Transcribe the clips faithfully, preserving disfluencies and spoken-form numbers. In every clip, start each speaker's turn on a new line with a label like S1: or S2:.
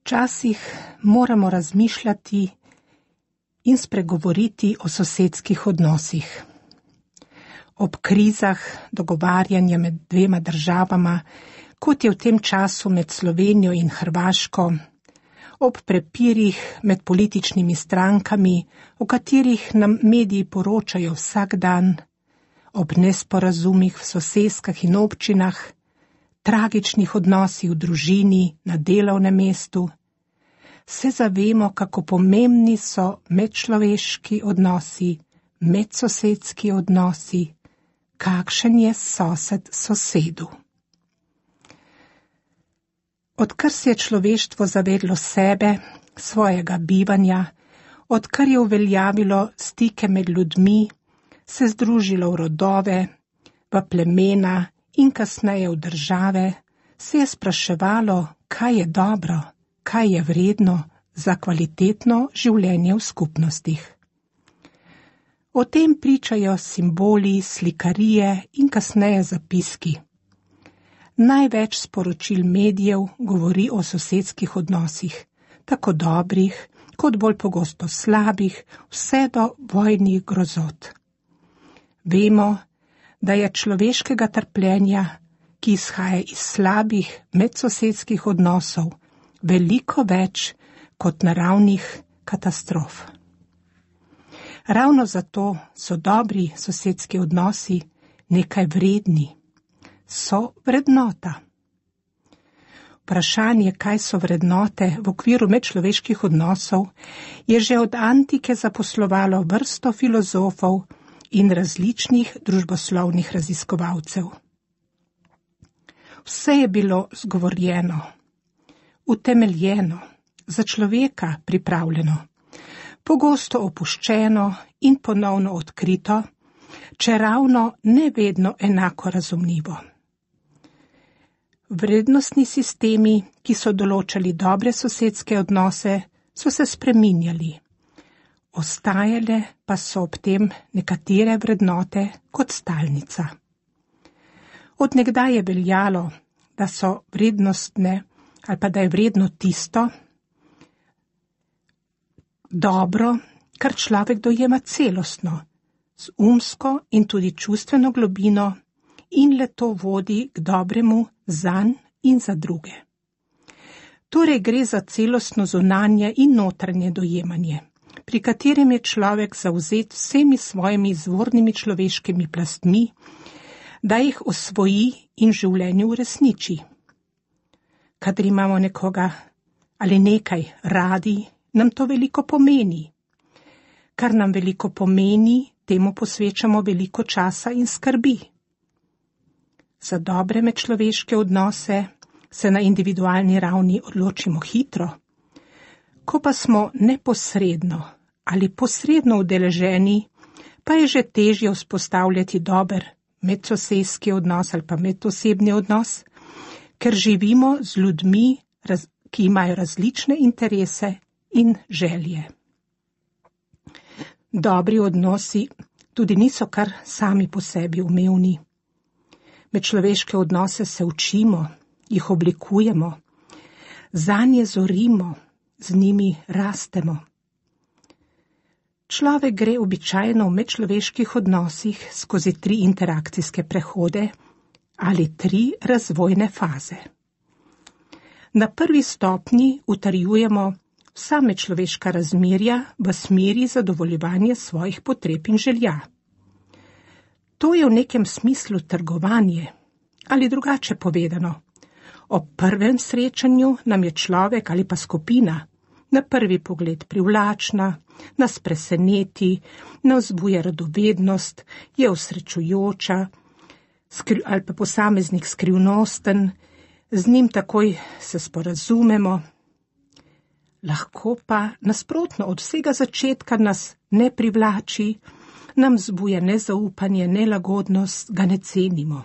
S1: Včasih moramo razmišljati in spregovoriti o sosedskih odnosih. Ob krizah dogovarjanja med dvema državama, kot je v tem času med Slovenijo in Hrvaško, ob prepirih med političnimi strankami, o katerih nam mediji poročajo vsak dan, ob nesporazumih v soseskah in občinah, tragičnih odnosih v družini, na delovnem mestu, se zavemo, kako pomembni so medčloveški odnosi, medsosedski odnosi, kakšen je sosed sosedu. Odkar se je človeštvo zavedlo sebe, svojega bivanja, odkar je uveljavilo stike med ljudmi, se združilo v rodove, v plemena in kasneje v države, se je spraševalo, kaj je dobro, kaj je vredno za kvalitetno življenje v skupnostih. O tem pričajo simboli, slikarije in kasneje zapiski. Največ sporočil medijev govori o sosedskih odnosih, tako dobrih, kot bolj pogosto slabih, vse do vojnih grozot. Vemo, da je človeškega trpljenja, ki izhaja iz slabih medsosedskih odnosov, veliko več kot naravnih katastrof. Ravno zato so dobri sosedski odnosi nekaj vredni. So vrednota. Vprašanje, kaj so vrednote v okviru medčloveških odnosov, je že od antike zaposlovalo vrsto filozofov in različnih družboslovnih raziskovalcev. Vse je bilo zgovorjeno, utemeljeno, za človeka pripravljeno, pogosto opuščeno in ponovno odkrito, čeravno ne vedno enako razumljivo. Vrednostni sistemi, ki so določali dobre sosedske odnose, so se spreminjali. Ostajale pa so ob tem nekatere vrednote kot stalnica. Od nekdaj je veljalo, da so vrednostne ali pa da je vredno tisto dobro, kar človek dojema celostno, z umsko in tudi čustveno globino, in le to vodi k dobremu zanj in za druge. Torej gre za celostno zunanje in notranje dojemanje, pri katerem je človek zavzet vsemi svojimi izvornimi človeškimi plastmi, da jih osvoji in življenju uresniči. Kadar imamo nekoga ali nekaj radi, nam to veliko pomeni. Kar nam veliko pomeni, temu posvečamo veliko časa in skrbi. Za dobre medčloveške odnose se na individualni ravni odločimo hitro, ko pa smo neposredno ali posredno udeleženi, pa je že težje vzpostavljati dober medsosedski odnos ali pa medosebni odnos, ker živimo z ljudmi, ki imajo različne interese in želje. Dobri odnosi tudi niso kar sami po sebi umevni. Medčloveške odnose se učimo, jih oblikujemo, zanje zorimo, z njimi rastemo. Človek gre običajno v medčloveških odnosih skozi tri interakcijske prehode ali tri razvojne faze. Na prvi stopnji utrjujemo vsa medčloveška razmerja v smeri zadovoljevanja svojih potreb in želja. To je v nekem smislu trgovanje, ali drugače povedano. Ob prvem srečanju nam je človek ali pa skupina na prvi pogled privlačna, nas preseneti, nas vzbuja radovednost, je osrečujoča, skri, ali pa posameznik skrivnosten, z njim takoj se sporazumemo. Lahko pa nasprotno od vsega začetka nas ne privlači, nam vzbuja nezaupanje, nelagodnost, ga ne cenimo.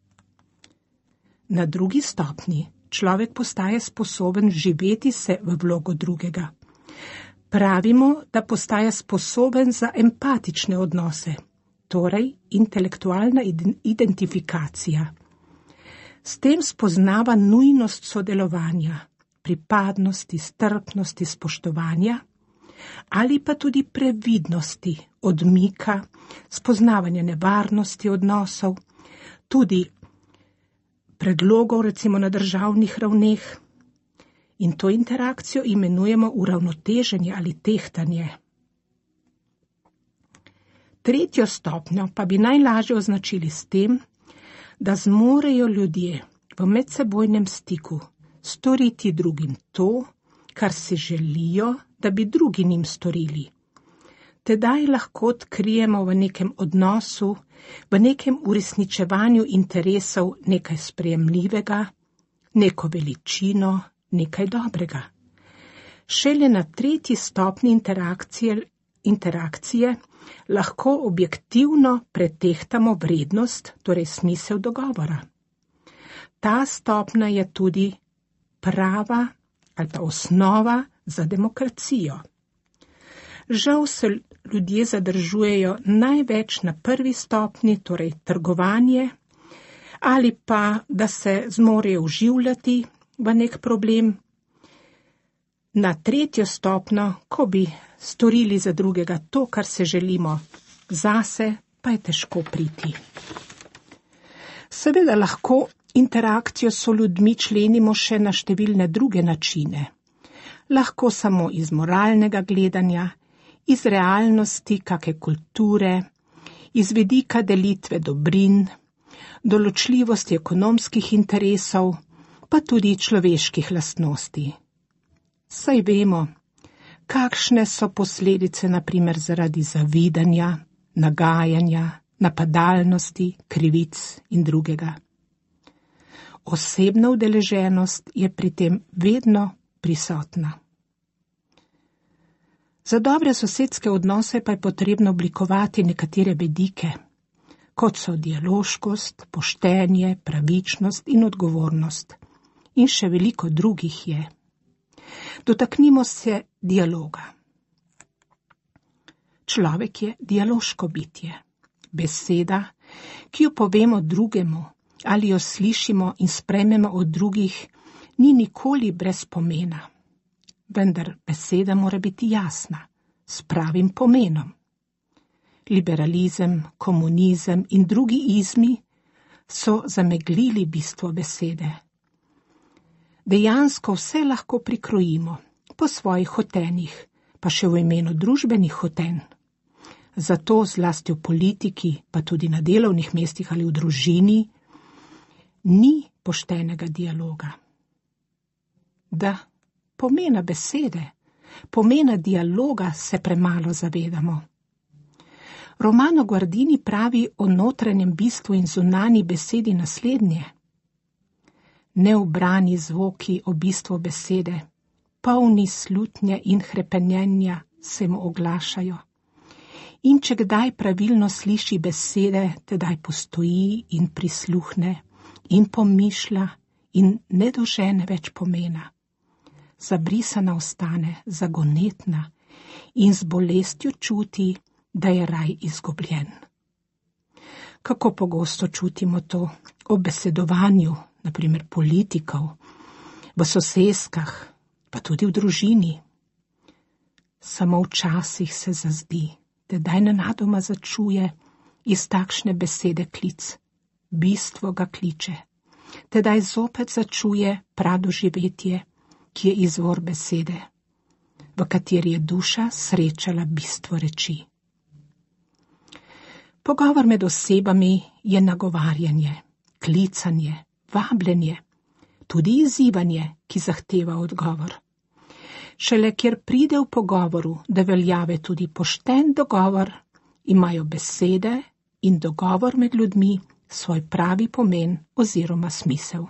S1: Na drugi stopnji človek postaje sposoben živeti se v vlogo drugega. Pravimo, da postaja sposoben za empatične odnose, torej intelektualna identifikacija. S tem spoznava nujnost sodelovanja, pripadnosti, strpnosti, spoštovanja, ali pa tudi previdnosti, odmika, spoznavanja nevarnosti odnosov, tudi predlogov recimo na državnih ravneh. In to interakcijo imenujemo uravnoteženje ali tehtanje. Tretjo stopnjo pa bi najlažje označili s tem, da zmorejo ljudje v medsebojnem stiku storiti drugim to, kar si želijo, da bi drugi njim storili. Tedaj lahko odkrijemo v nekem odnosu, v nekem uresničevanju interesov nekaj sprejemljivega, neko veličino, nekaj dobrega. Šele na tretji stopni interakcije, interakcije lahko objektivno pretehtamo vrednost, torej smisel dogovora. Ta stopna je tudi prava ali pa osnova za demokracijo. Žal se ljudje zadržujejo največ na prvi stopni, torej trgovanje, ali pa da se zmorejo vživljati v nek problem. Na tretjo stopno, ko bi storili za drugega to, kar se želimo zase, pa je težko priti. Seveda lahko interakcijo s ljudmi členimo še na številne druge načine. Lahko samo iz moralnega gledanja, iz realnosti kake kulture, iz vidika delitve dobrin, določljivosti ekonomskih interesov, pa tudi človeških lastnosti. Saj vemo, kakšne so posledice na primer zaradi zavidanja, nagajanja, napadalnosti, krivic in drugega. Osebna udeleženost je pri tem vedno prisotna. Za dobre sosedske odnose pa je potrebno oblikovati nekatere vedike, kot so dialoškost, poštenje, pravičnost in odgovornost. In še veliko drugih je. Dotaknimo se dialoga. Človek je dialoško bitje. Beseda, ki jo povemo drugemu ali jo slišimo in sprejmemo od drugih, ni nikoli brez pomena. Vendar beseda mora biti jasna, s pravim pomenom. Liberalizem, komunizem in drugi izmi so zameglili bistvo besede. Dejansko vse lahko prikrojimo po svojih hotenjih, pa še v imenu družbenih hotenj. Zato zlasti v politiki, pa tudi na delovnih mestih ali v družini, ni poštenega dialoga. Da pomena besede, pomena dialoga se premalo zavedamo. Romano Guardini pravi o notranjem bistvu in zunanji besedi naslednje. Neubrani zvoki o bistvu besede, polni slutnje in hrepenjenja se mu oglašajo. In če kdaj pravilno sliši besede, tedaj postoji in prisluhne in pomišlja in ne dožene več pomena. Zabrisana ostane, zagonetna in z bolestjo čuti, da je raj izgubljen. Kako pogosto čutimo to o besedovanju, na primer politikov, v soseskah, pa tudi v družini. Samo včasih se zazdi, tedaj nenadoma začuje iz takšne besede klic, bistvo ga kliče, tedaj zopet začuje pradoživetje, ki je izvor besede, v kateri je duša srečala bistvo reči. Pogovor med osebami je nagovarjanje, klicanje, vabljenje, tudi izzivanje, ki zahteva odgovor. Šele kjer pride v pogovoru, da veljave tudi pošten dogovor, imajo besede in dogovor med ljudmi svoj pravi pomen oziroma smisel.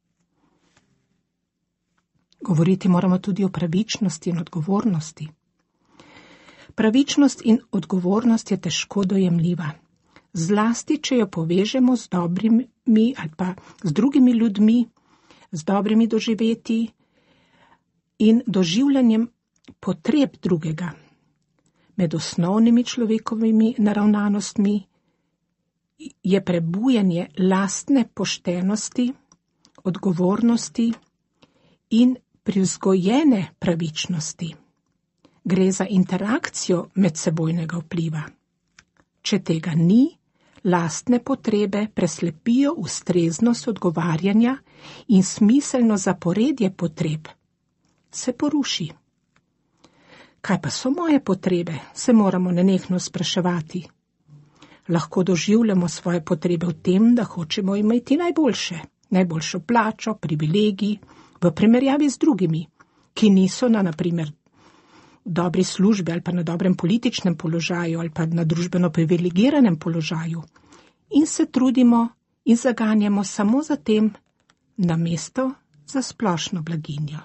S1: Govoriti moramo tudi o pravičnosti in odgovornosti. Pravičnost in odgovornost je težko dojemljiva, zlasti, če jo povežemo z dobrimi ali pa z drugimi ljudmi, z dobrimi doživetji in doživljanjem potreb drugega. Med osnovnimi človekovimi naravnanostmi je prebujanje lastne poštenosti, odgovornosti in Pri vzgojene pravičnosti gre za interakcijo medsebojnega vpliva. Če tega ni, lastne potrebe preslepijo ustreznost odgovarjanja in smiselno zaporedje potreb se poruši. Kaj pa so moje potrebe, se moramo nenehno spraševati. Lahko doživljamo svoje potrebe v tem, da hočemo imeti najboljše, najboljšo plačo, privilegij, v primerjavi z drugimi, ki niso na, na primer, dobri službi ali pa na dobrem političnem položaju ali pa na družbeno privilegiranem položaju in se trudimo in zaganjamo samo za tem, namesto za splošno blaginjo.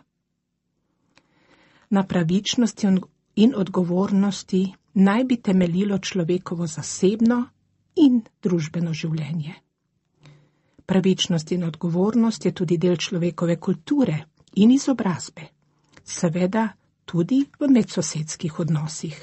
S1: Na pravičnosti in odgovornosti naj bi temeljilo človekovo zasebno in družbeno življenje. Pravičnost in odgovornost je tudi del človekove kulture in izobrazbe, seveda tudi v medsosedskih odnosih.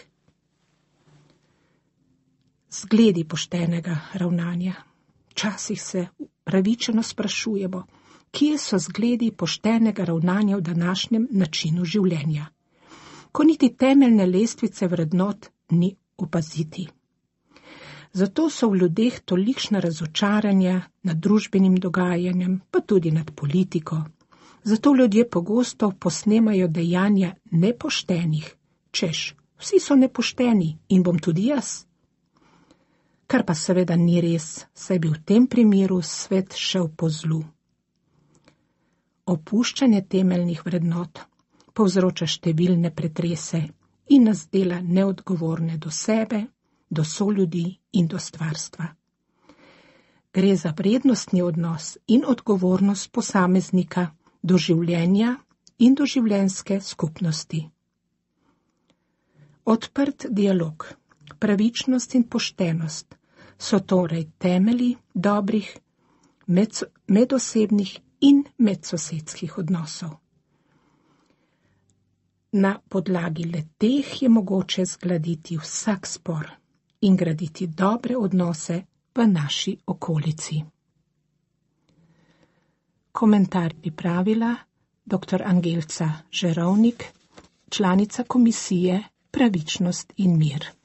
S1: Zgledi poštenega ravnanja. Včasih se pravičeno sprašujemo, kje so zgledi poštenega ravnanja v današnjem načinu življenja, ko niti temeljne lestvice vrednot ni opaziti. Zato so v ljudeh tolikšna razočaranja nad družbenim dogajanjem, pa tudi nad politiko. Zato ljudje pogosto posnemajo dejanja nepoštenih, češ, vsi so nepošteni in bom tudi jaz. Kar pa seveda ni res, saj bi v tem primeru svet šel po zlu. Opuščanje temeljnih vrednot povzroča številne pretrese in nas dela neodgovorne do sebe, do soljudi in do stvarstva. Gre za vrednostni odnos in odgovornost posameznika do življenja in do življenjske skupnosti. Odprt dialog, pravičnost in poštenost so torej temelji dobrih med, medosebnih in medsosedskih odnosov. Na podlagi le-teh je mogoče zgladiti vsak spor in graditi dobre odnose v naši okolici. Komentar pripravila doktor Angelca Žerovnik, članica komisije Pravičnost in mir.